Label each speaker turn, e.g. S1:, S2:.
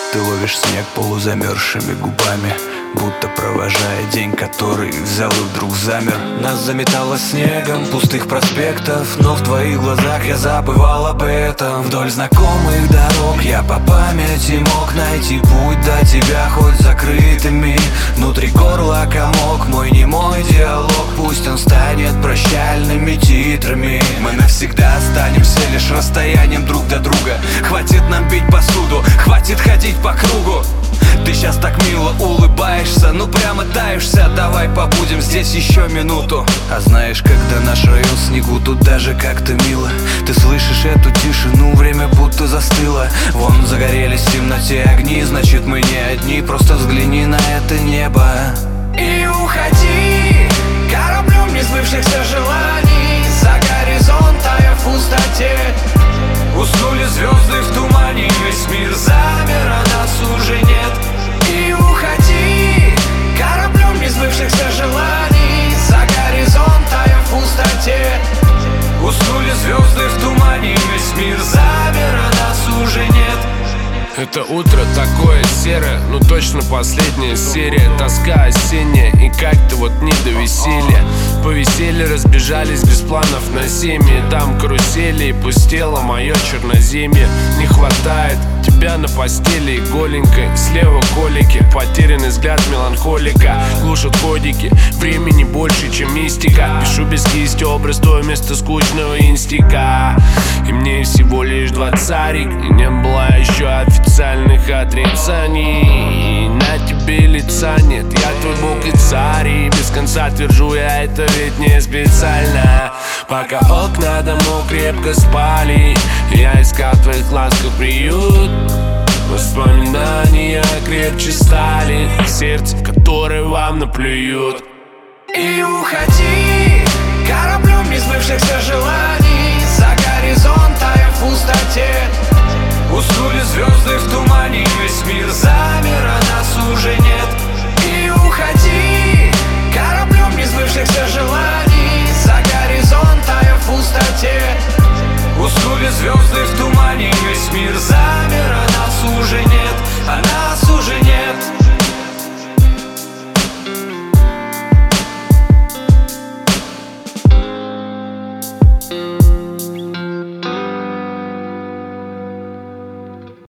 S1: Ты ловишь снег полузамерзшими губами, будто провожая день, который взял и вдруг замер. Нас заметало снегом пустых проспектов, но в твоих глазах я забывал об этом. Вдоль знакомых дорог я по памяти мог найти путь до тебя, хоть закрытыми. Внутри горла комок, мой немой диалог, пусть он станет прощальными титрами. Мы навсегда останемся лишь расстоянием друг до друга. Хватит нам бить посуду, хватит ходить по кругу. Ты сейчас так мило улыбаешься, ну прямо таешься. Давай побудем здесь еще минуту. А знаешь, когда наш район в снегу, тут даже как-то мило. Ты слышишь эту тишину, время будто застыло. Вон загорелись в темноте огни, значит мы не одни. Просто взгляни на это небо и уходи кораблем несбывшихся желаний. За горизонт тая в пустоте. Уснули звезды в тумане, весь мир замер, а нас уже нет. И уходи кораблем несбывшихся желаний. За горизонт тая в пустоте. Уснули звезды в тумане, весь мир замер, а нас уже нет.
S2: Это утро такое серое, ну точно последняя серия. Тоска осенняя и как-то вот не до веселья. По веселье разбежались без планов на семьи. Там карусели и пустело мое черноземье. Не хватает тебя на постели и голенькой. Слева колики, потерянный взгляд меланхолика. Глушат ходики, времени больше, чем мистика. Пишу без кисти образ твой вместо скучного инстика. И мне всего лишь 20-рик, и не было еще официальных отрицаний. И на тебе лица нет, я твой бог и царь. И без конца твержу я, это ведь не специально. Пока окна домов крепко спали, я искал в твоих ласках приют. Воспоминания крепче стали, сердце, в которое вам наплюют.
S1: И уходи кораблем несбывшихся желаний. За горизонт тая в пустоте. Уснули звезды в тумане,